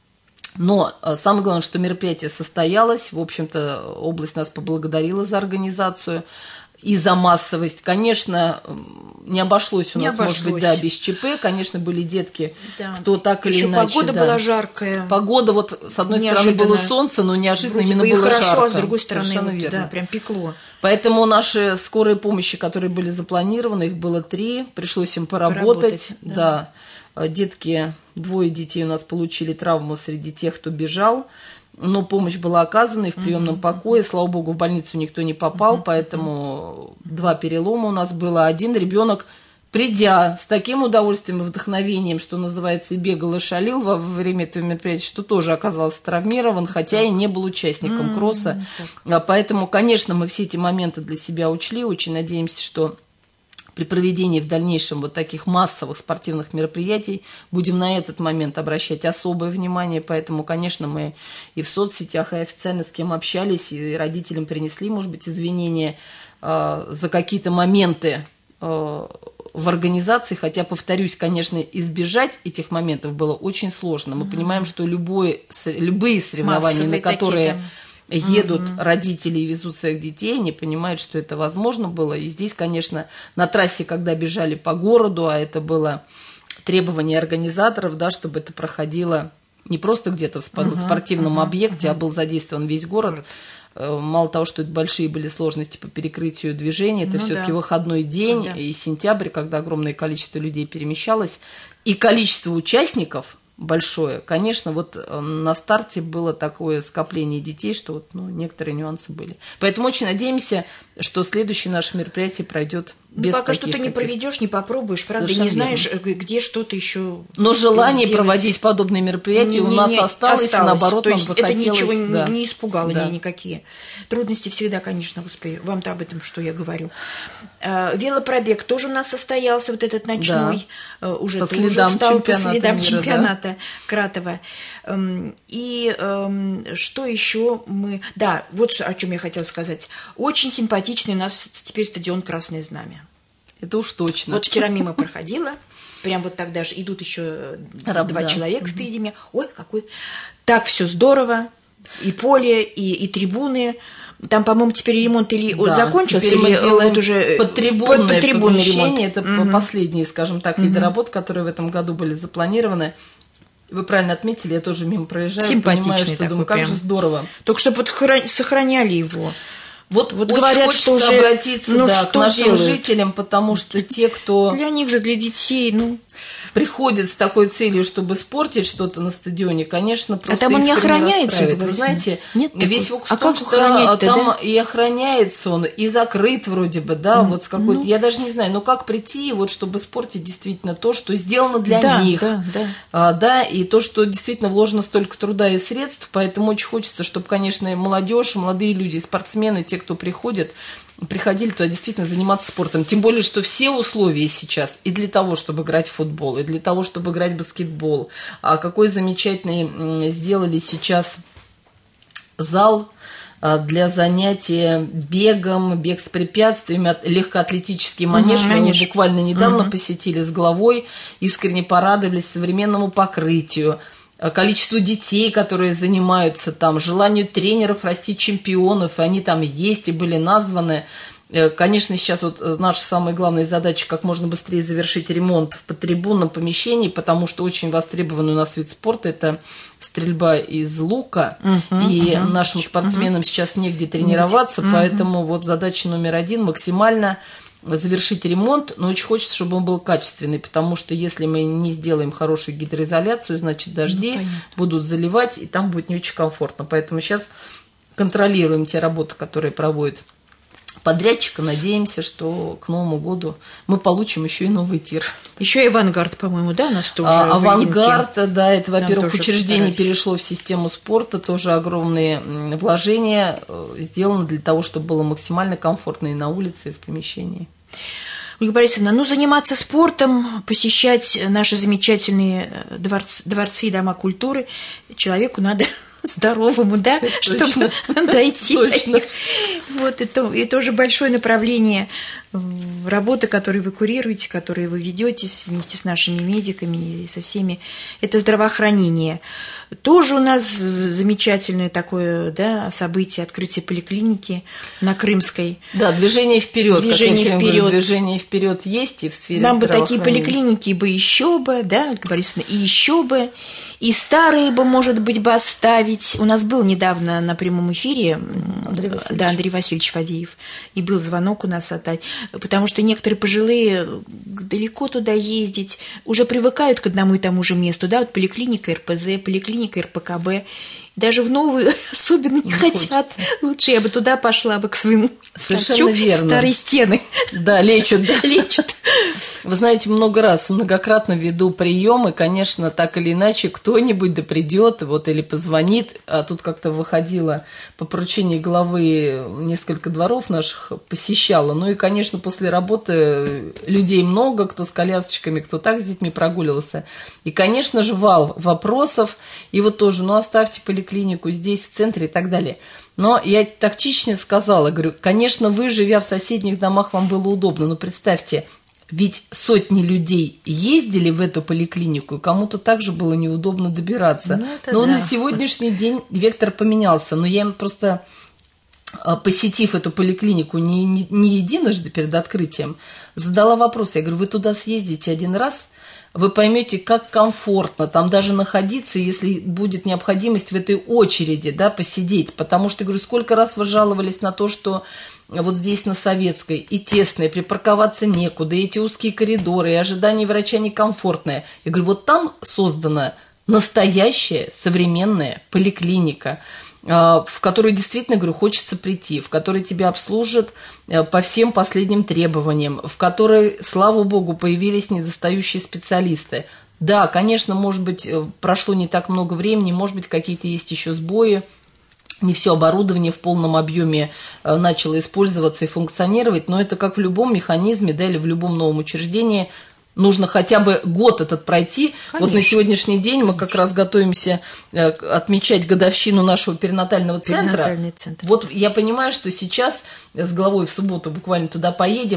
Но самое главное, что мероприятие состоялось. В общем-то, область нас поблагодарила за организацию и за массовость. Конечно, не обошлось у не нас, обошлось. Может быть, да, без ЧП. Конечно, были детки, да. кто так или Еще иначе. Погода да. была жаркая. Погода, вот с одной неожиданно. стороны было солнце, но неожиданно именно и было хорошо, жарко. А с другой стороны, Совершенно вот, верно. Да, прям пекло. Поэтому наши скорые помощи, которые были запланированы, их было три, пришлось им поработать. поработать да. Да. Детки, двое детей у нас получили травму среди тех, кто бежал, но помощь была оказана и в приемном mm-hmm. покое. Слава богу, в больницу никто не попал, mm-hmm. поэтому два перелома у нас было. Один ребенок, придя с таким удовольствием и вдохновением, что называется, и бегал, и шалил во время этого мероприятия, что тоже оказался травмирован, хотя и не был участником mm-hmm. кросса. Mm-hmm. Поэтому, конечно, мы все эти моменты для себя учли. Очень надеемся, что при проведении в дальнейшем вот таких массовых спортивных мероприятий будем на этот момент обращать особое внимание. Поэтому, конечно, мы и в соцсетях, и официально с кем общались, и родителям принесли, может быть, извинения э, за какие-то моменты э, в организации. Хотя, повторюсь, конечно, избежать этих моментов было очень сложно. Мы mm-hmm. понимаем, что любой, любые соревнования, массовые на которые... Такие, едут mm-hmm. родители и везут своих детей, не понимают, что это возможно было. И здесь, конечно, на трассе, когда бежали по городу, а это было требование организаторов, да, чтобы это проходило не просто где-то в mm-hmm. спортивном mm-hmm. объекте, mm-hmm. а был задействован весь город. Mm-hmm. Мало того, что это большие были сложности по перекрытию движения, это ну, все-таки да. выходной день, да. и сентябрь, когда огромное количество людей перемещалось, и количество участников большое. Конечно, вот на старте было такое скопление детей, что вот, ну, некоторые нюансы были. Поэтому очень надеемся, что следующее наше мероприятие пройдет без ну, пока таких что ты не проведешь, не попробуешь, правда, Совершенно не знаешь, верно. Где что-то еще. Но желание сделать. Проводить подобные мероприятия не, у нас не, осталось, осталось, наоборот, то нам есть захотелось. Это ничего да. не испугало да. меня никакие. Трудности всегда, конечно, господи, вам-то об этом, что я говорю. Велопробег тоже у нас состоялся, вот этот ночной, да. уже по тоже следам стал по следам мира, чемпионата да? Кратова. И что еще мы... Да, вот о чем я хотела сказать. Очень симпатичный у нас теперь стадион «Красное Знамя». Это уж точно. Вот вчера мимо проходила, прям вот так даже идут еще Раб, два да. человека угу. впереди меня. Ой, какой... Так все здорово. И поле, и, и трибуны. Там, по-моему, теперь ремонт или да, закончился, или мы делаем вот уже подтрибунное, под, подтрибунное помещение. Это угу. последние, скажем так, виды угу. работ, которые в этом году были запланированы. Вы правильно отметили, я тоже мимо проезжаю, понимаю, что думаю, как прям. же здорово. Только чтобы вот сохраняли его. Вот, вот говорят, что уже обратиться ну, да, к нашим делают? жителям, потому что те, кто... Для них же, для детей, ну... приходят с такой целью, чтобы спортить что-то на стадионе, конечно, просто а там он не охраняется, вы знаете, нет весь такой. фокус в том, а что там да? и охраняется он, и закрыт вроде бы, да, mm, вот с какой-то, ну, я даже не знаю, но как прийти, вот чтобы спортить действительно то, что сделано для да, них, да, да. А, да, и то, что действительно вложено столько труда и средств, поэтому очень хочется, чтобы, конечно, молодежь, молодые люди, спортсмены, те, кто приходят, приходили туда действительно заниматься спортом. Тем более, что все условия сейчас и для того, чтобы играть в футбол, и для того, чтобы играть в баскетбол. А какой замечательный сделали сейчас зал для занятия бегом, бег с препятствиями, легкоатлетический манеж. Мы его буквально недавно угу. посетили с головой, искренне порадовались современному покрытию, количеству детей, которые занимаются там, желанию тренеров расти чемпионов, и они там есть и были названы. Конечно, сейчас вот наша самая главная задача, как можно быстрее завершить ремонт в подтрибунном помещении, потому что очень востребованный у нас вид спорта – это стрельба из лука, uh-huh, и uh-huh. нашим спортсменам uh-huh. сейчас негде тренироваться, uh-huh. поэтому вот задача номер один – максимально завершить ремонт, но очень хочется, чтобы он был качественный, потому что если мы не сделаем хорошую гидроизоляцию, значит дожди ну, будут заливать, и там будет не очень комфортно. Поэтому сейчас контролируем те работы, которые проводит подрядчика. Надеемся, что к Новому году мы получим еще и новый тир. Еще и «Авангард», по-моему, да, у нас тоже а, «Авангард», да, это, во-первых, учреждение перешло в систему спорта, тоже огромные вложения сделаны для того, чтобы было максимально комфортно и на улице, и в помещении. Ольга Борисовна, ну, заниматься спортом, посещать наши замечательные дворцы, дворцы и дома культуры человеку надо здоровому, да, Точно. чтобы дойти Точно. до них. Вот, это, это тоже большое направление работы, которую вы курируете, которые вы ведете вместе с нашими медиками и со всеми. Это здравоохранение. Тоже у нас замечательное такое, да, событие, открытие поликлиники на Крымской. Да, движение вперед. Движение как я вперед. Говорю, движение вперед есть и в сфере Нам бы такие поликлиники бы еще бы, да, Ольга Борисовна, и еще бы. И старые бы, может быть, бы оставить. У нас был недавно на прямом эфире Андрей да, Андрей Васильевич Фадеев. И был звонок у нас от... Потому что некоторые пожилые далеко туда ездить, уже привыкают к одному и тому же месту. Да, вот поликлиника эр пэ зэ, поликлиника эр пэ ка бэ. Даже в новую особенно не, не хотят. Хочется. Лучше я бы туда пошла бы к своему. Совершенно Хочу. верно. Старые стены. Да, лечат. Да. Лечат. Вы знаете, много раз, многократно веду приемы, конечно, так или иначе, кто-нибудь да придет, вот, или позвонит, а тут как-то выходила по поручению главы несколько дворов наших, посещала, ну и, конечно, после работы людей много, кто с колясочками, кто так с детьми прогуливался, и, конечно же, вал вопросов, и вот тоже, ну, оставьте поликлинику здесь, в центре и так далее. Но я тактично сказала, говорю, конечно, вы, живя в соседних домах, вам было удобно, но представьте, ведь сотни людей ездили в эту поликлинику, и кому-то также было неудобно добираться. Ну, но да. на сегодняшний день вектор поменялся. Но я им просто, посетив эту поликлинику не, не, не единожды перед открытием, задала вопрос. Я говорю, вы туда съездите один раз, вы поймете, как комфортно там даже находиться, если будет необходимость в этой очереди, да, посидеть. Потому что, я говорю, сколько раз вы жаловались на то, что вот здесь на Советской и тесно, и припарковаться некуда, и эти узкие коридоры, и ожидание врача некомфортное. Я говорю, вот там создана настоящая современная поликлиника, в которую действительно, говорю, хочется прийти, в которой тебя обслужат по всем последним требованиям, в которой, слава богу, появились недостающие специалисты. Да, конечно, может быть, прошло не так много времени, может быть, какие-то есть еще сбои, не все оборудование в полном объеме начало использоваться и функционировать, но это как в любом механизме, да, или в любом новом учреждении, нужно хотя бы год этот пройти. Конечно. Вот на сегодняшний день мы как раз готовимся отмечать годовщину нашего перинатального центра. центр. Вот я понимаю, что сейчас с главой в субботу буквально туда поедем.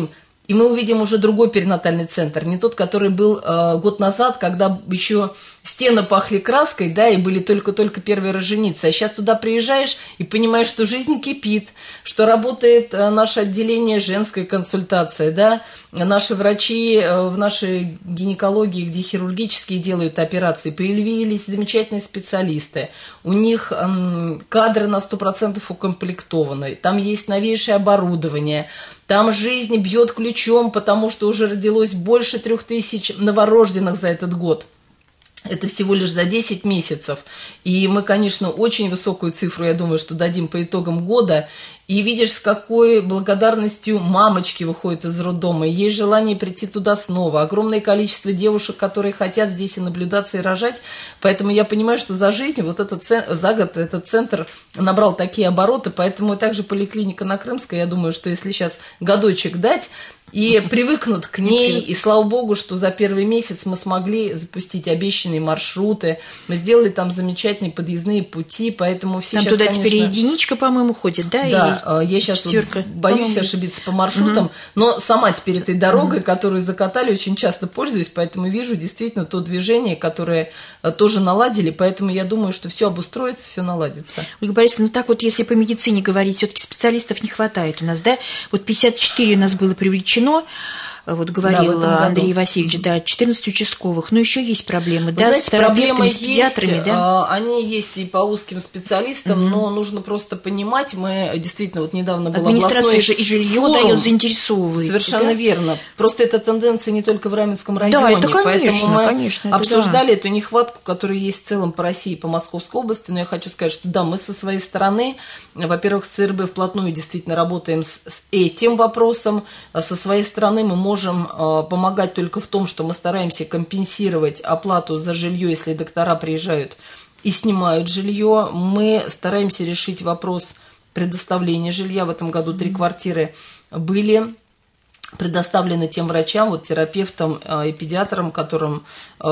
И мы увидим уже другой перинатальный центр, не тот, который был э, год назад, когда еще стены пахли краской, да, и были только-только первые роженицы. А сейчас туда приезжаешь и понимаешь, что жизнь кипит, что работает э, наше отделение женской консультации, да, наши врачи э, в нашей гинекологии, где хирургические делают операции, появились замечательные специалисты. У них э, кадры на сто процентов укомплектованы, там есть новейшее оборудование. Там жизнь бьет ключом, потому что уже родилось больше трех тысяч новорожденных за этот год. Это всего лишь за десять месяцев. И мы, конечно, очень высокую цифру, я думаю, что дадим по итогам года. И видишь, с какой благодарностью мамочки выходят из роддома. И есть желание прийти туда снова. Огромное количество девушек, которые хотят здесь и наблюдаться, и рожать. Поэтому я понимаю, что за жизнь, вот этот, за год этот центр набрал такие обороты. Поэтому также поликлиника на Крымской, я думаю, что если сейчас годочек дать, и привыкнут к ней, и слава богу, что за первый месяц мы смогли запустить обещанные маршруты, мы сделали там замечательные подъездные пути, поэтому все там сейчас, туда конечно... теперь единичка, по-моему, ходит, да? Да, и я сейчас вот боюсь ошибиться по маршрутам, угу. но сама теперь этой дорогой, угу. которую закатали, очень часто пользуюсь, поэтому вижу действительно то движение, которое тоже наладили, поэтому я думаю, что все обустроится, все наладится. Ольга Борисовна, ну так вот, если по медицине говорить, все-таки специалистов не хватает у нас, да? Вот пятьдесят четыре у нас было привлечено, вот говорил да, Андрей Васильевич, да, четырнадцать участковых, но еще есть проблемы, Вы да, знаете, с терапевтами, с есть, педиатрами, да? Они есть и по узким специалистам, mm-hmm. но нужно просто понимать, мы действительно, вот недавно был администрация же и жилье форум, дает, заинтересовывает. Совершенно да? верно. Просто эта тенденция не только в Раменском районе, да, это, конечно, поэтому мы конечно, обсуждали да. эту нехватку, которая есть в целом по России, по Московской области, но я хочу сказать, что да, мы со своей стороны, во-первых, с ЦРБ вплотную действительно работаем с, с этим вопросом, со своей стороны мы можем помогать только в том, что мы стараемся компенсировать оплату за жилье, если доктора приезжают и снимают жилье. Мы стараемся решить вопрос предоставления жилья. В этом году три квартиры были предоставлены тем врачам, вот терапевтам и педиатрам, которым,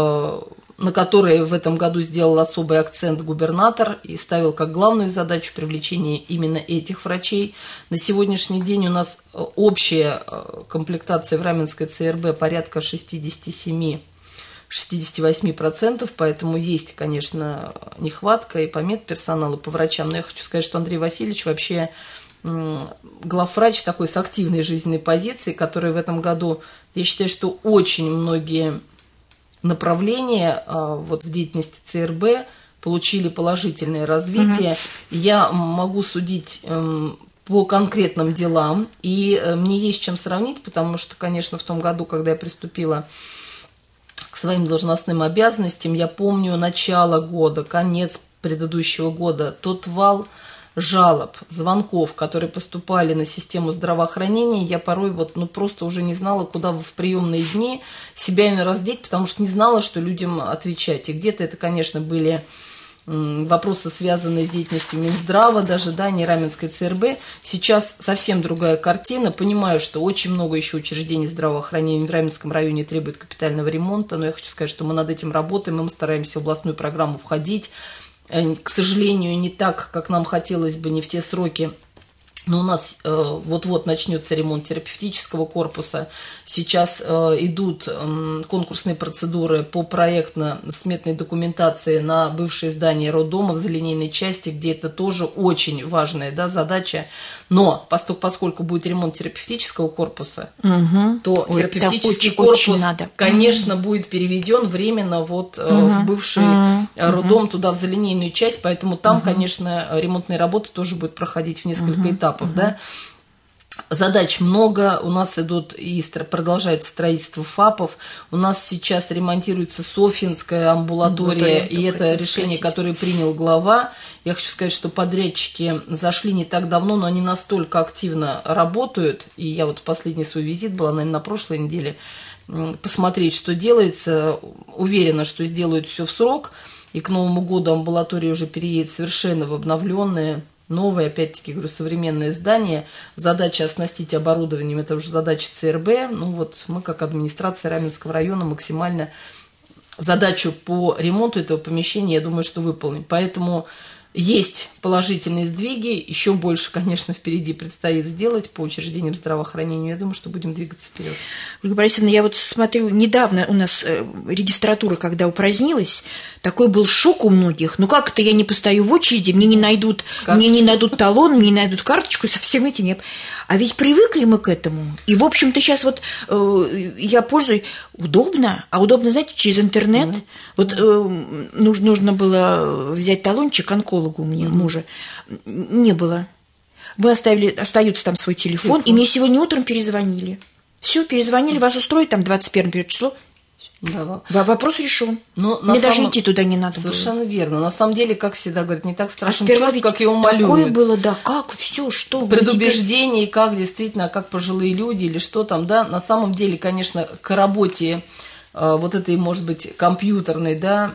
на которые в этом году сделал особый акцент губернатор и ставил как главную задачу привлечение именно этих врачей. На сегодняшний день у нас общая комплектация в Раменской ЦРБ порядка шестьдесят семь - шестьдесят восемь процентов, поэтому есть, конечно, нехватка и по медперсоналу, и по врачам. Но я хочу сказать, что Андрей Васильевич вообще главврач такой с активной жизненной позицией, который в этом году, я считаю, что очень многие направления вот, в деятельности ЦРБ получили положительное развитие. Mm-hmm. Я могу судить по конкретным делам, и мне есть чем сравнить, потому что, конечно, в том году, когда я приступила к своим должностным обязанностям, я помню начало года, конец предыдущего года, тот вал жалоб, звонков, которые поступали на систему здравоохранения, я порой вот, ну, просто уже не знала, куда в приемные дни себя именно раздеть, потому что не знала, что людям отвечать. И где-то это, конечно, были вопросы, связанные с деятельностью Минздрава, даже, да, не Раменской ЦРБ. Сейчас совсем другая картина. Понимаю, что очень много еще учреждений здравоохранения в Раменском районе требует капитального ремонта, но я хочу сказать, что мы над этим работаем, мы стараемся в областную программу входить. К сожалению, не так, как нам хотелось бы, не в те сроки. Но у нас э, вот-вот начнется ремонт терапевтического корпуса. Сейчас э, идут э, конкурсные процедуры по проектно-сметной документации на бывшее здание роддома в залинейной части, где это тоже очень важная, да, задача. Но поскольку будет ремонт терапевтического корпуса, угу. то Ой, терапевтический очень, корпус, очень надо. конечно, угу. будет переведен временно вот, э, угу. в бывший угу. роддом, туда в залинейную часть. Поэтому там, угу. конечно, ремонтные работы тоже будут проходить в несколько угу. этапов. Uh-huh. Да? Задач много, у нас идут и продолжается строительство ФАПов, у нас сейчас ремонтируется Софьинская амбулатория, и это решение, спросить. которое принял глава. Я хочу сказать, что подрядчики зашли не так давно, но они настолько активно работают, и я вот последний свой визит была, наверное, на прошлой неделе, посмотреть, что делается, уверена, что сделают все в срок, и к Новому году амбулатория уже переедет совершенно в обновленные, новое, опять-таки, говорю, современное здание. Задача оснастить оборудованием, это уже задача ЦРБ. Ну вот мы, как администрация Раменского района, максимально задачу по ремонту этого помещения, я думаю, что выполним. Поэтому есть положительные сдвиги, еще больше, конечно, впереди предстоит сделать по учреждениям здравоохранения. Я думаю, что будем двигаться вперед. Ольга Борисовна, я вот смотрю, недавно у нас регистратура, когда упразднилась, такой был шок у многих. Ну как это я не постою в очереди, мне не найдут, мне не найдут талон, мне не найдут карточку со всем этим. Я... А ведь привыкли мы к этому. И, в общем-то, сейчас вот э, я пользуюсь... Удобно. А удобно, знаете, через интернет. Mm-hmm. Вот э, нужно, нужно было взять талончик онкологу у меня, mm-hmm. мужа. Не было. Мы оставили, остается там свой телефон, телефон, и мне сегодня утром перезвонили. Все, перезвонили, вас устроит там двадцать первое число. Да. Вопрос решен. Но мне даже самом... идти туда не надо Совершенно было. верно. На самом деле, как всегда говорят, не так страшно, а сперва чёрт, как его малюют. Такое было, да, как, все, что. Предубеждение, теперь... как действительно, как пожилые люди или что там, да. На самом деле, конечно, к работе вот этой, может быть, компьютерной, да,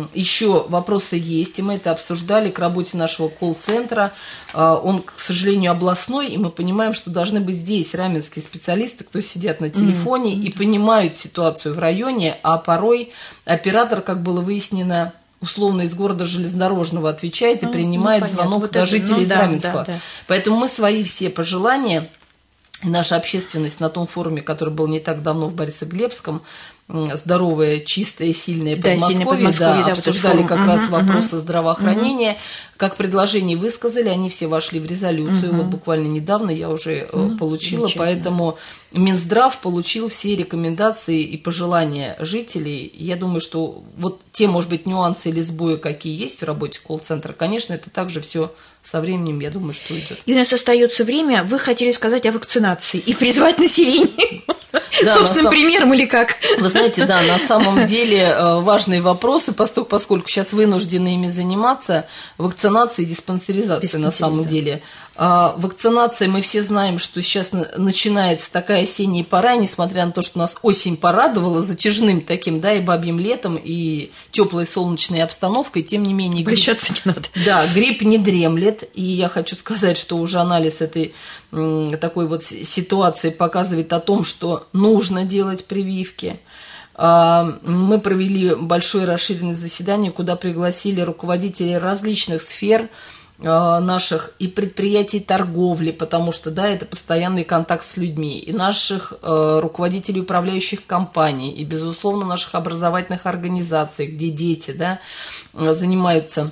еще вопросы есть, и мы это обсуждали к работе нашего колл-центра. Он, к сожалению, областной, и мы понимаем, что должны быть здесь раменские специалисты, кто сидят на телефоне mm-hmm. и понимают ситуацию в районе, а порой оператор, как было выяснено, условно из города железнодорожного отвечает и ну, принимает ну, звонок вот до это, жителей ну, да, Раменского. Да, да. Поэтому мы свои все пожелания, и наша общественность на том форуме, который был не так давно в Борисоглебском, здоровое, чистое, сильное да, Подмосковье, Подмосковье, да, да, обсуждали вот как раз угу, вопросы угу. здравоохранения. Угу. Как предложение высказали, они все вошли в резолюцию. Угу. Вот буквально недавно я уже угу. получила, поэтому Минздрав получил все рекомендации и пожелания жителей. Я думаю, что вот те, может быть, нюансы или сбои, какие есть в работе колл-центра, конечно, это также все со временем, я думаю, что уйдет. И у нас остается время. Вы хотели сказать о вакцинации и призвать население да, собственным сам... примером или как? Вы знаете, да, на самом деле важные вопросы, поскольку, поскольку сейчас вынуждены ими заниматься, вакцинация и диспансеризация на самом деле. А вакцинация, мы все знаем, что сейчас начинается такая осенняя пора, несмотря на то, что нас осень порадовала затяжным таким, да, и бабьим летом, и теплой солнечной обстановкой, тем не менее... Обращаться не надо. Да, грипп не дремлет, и я хочу сказать, что уже анализ этой такой вот ситуации показывает о том, что нужно делать прививки. Мы провели большое расширенное заседание, куда пригласили руководителей различных сфер наших и предприятий торговли, потому что, да, это постоянный контакт с людьми, и наших э, руководителей управляющих компаний, и, безусловно, наших образовательных организаций, где дети, да, занимаются.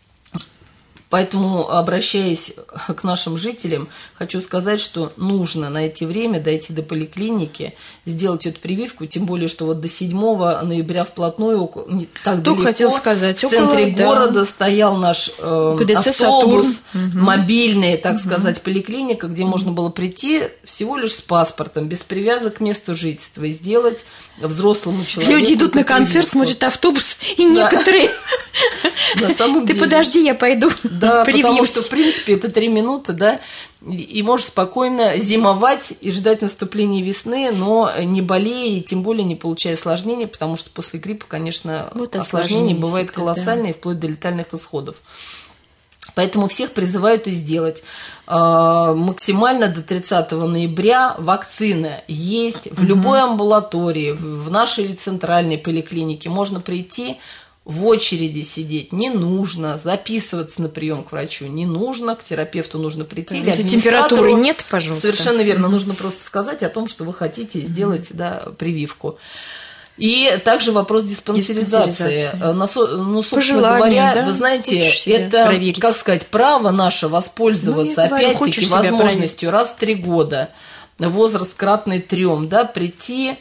Поэтому, обращаясь к нашим жителям, хочу сказать, что нужно найти время, дойти до поликлиники, сделать эту прививку, тем более, что вот до седьмого ноября вплотную, не так Кто далеко, хотел сказать, в центре около, города да. стоял наш э, автобус, угу. мобильный, так угу. сказать, поликлиника, где угу. можно было прийти всего лишь с паспортом, без привязок к месту жительства, и сделать взрослому человеку. Люди идут на концерт, смотрят автобус, и некоторые... На самом деле. Ты подожди, я пойду. Да, потому что, в принципе, это три минуты, да, и можешь спокойно зимовать и ждать наступления весны, но не болея и тем более не получая осложнений, потому что после гриппа, конечно, вот осложнения бывают колоссальные, да. вплоть до летальных исходов. Поэтому всех призывают и сделать. Максимально до тридцатого ноября вакцина есть в любой амбулатории, в нашей или центральной поликлинике. Можно прийти, в очереди сидеть не нужно, записываться на прием к врачу не нужно, к терапевту нужно прийти. Да, если температуры нет, пожалуйста. Совершенно верно, нужно просто сказать о том, что вы хотите сделать да, прививку. И также вопрос диспансеризации. Ну, собственно говоря, да? вы знаете, это, проверить. Как сказать, право наше воспользоваться, ну, опять-таки, возможностью раз в три года, возраст кратный трем, да, прийти.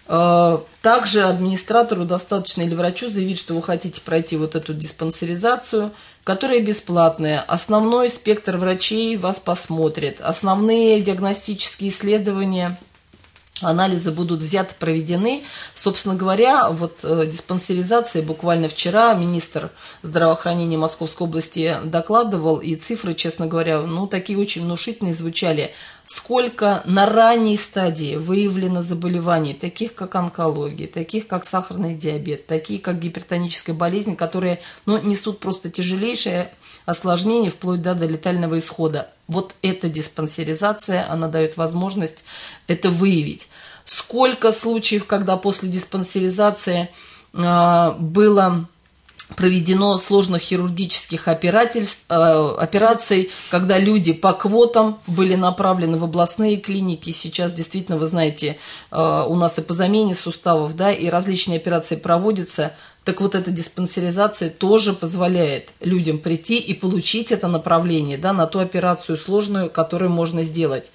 Также администратору достаточно или врачу заявить, что вы хотите пройти вот эту диспансеризацию, которая бесплатная. Основной спектр врачей вас посмотрит. Основные диагностические исследования, анализы будут взяты, проведены. Собственно говоря, вот диспансеризация буквально вчера министр здравоохранения Московской области докладывал, и цифры, честно говоря, ну, такие очень внушительные звучали. Сколько на ранней стадии выявлено заболеваний, таких как онкология, таких как сахарный диабет, такие как гипертоническая болезнь, которые ну, несут просто тяжелейшее осложнение вплоть до, до летального исхода. Вот эта диспансеризация, она дает возможность это выявить. Сколько случаев, когда после диспансеризации э, было проведено сложных хирургических операций, когда люди по квотам были направлены в областные клиники. Сейчас действительно, вы знаете, у нас и по замене суставов, да, и различные операции проводятся. Так вот, эта диспансеризация тоже позволяет людям прийти и получить это направление, да, на ту операцию сложную, которую можно сделать.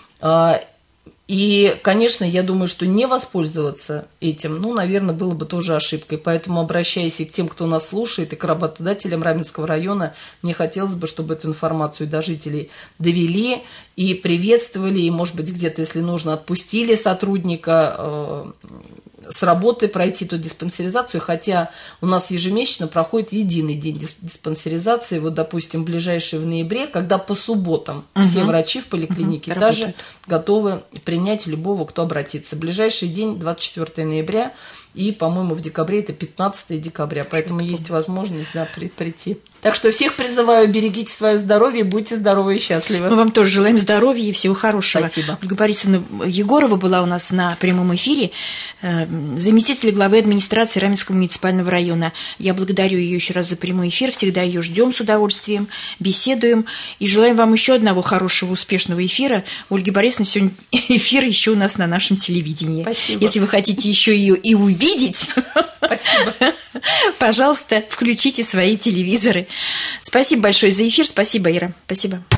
И, конечно, я думаю, что не воспользоваться этим, ну, наверное, было бы тоже ошибкой. Поэтому, обращаясь и к тем, кто нас слушает, и к работодателям Раменского района, мне хотелось бы, чтобы эту информацию до жителей довели и приветствовали, и, может быть, где-то, если нужно, отпустили сотрудника э, с работы пройти ту диспансеризацию, хотя у нас ежемесячно проходит единый день диспансеризации. Вот, допустим, ближайший в ноябре, когда по субботам угу. все врачи в поликлинике угу, даже работают. Готовы принять любого, кто обратится. Ближайший день двадцать четвёртого ноября и, по-моему, в декабре это пятнадцатого декабря, поэтому есть возможность, да, при, прийти. Так что всех призываю, берегите свое здоровье, будьте здоровы и счастливы. Мы вам тоже желаем здоровья и всего хорошего. Спасибо. Ольга Борисовна Егорова была у нас на прямом эфире, заместитель главы администрации Раменского муниципального района. Я благодарю ее еще раз за прямой эфир, всегда ее ждем с удовольствием, беседуем и желаем вам еще одного хорошего, успешного эфира. Ольга Борисовна, сегодня эфир еще у нас на нашем телевидении. Спасибо. Если вы хотите еще ее и увидеть, спасибо. Пожалуйста, включите свои телевизоры. Спасибо большое за эфир. Спасибо, Ира. Спасибо.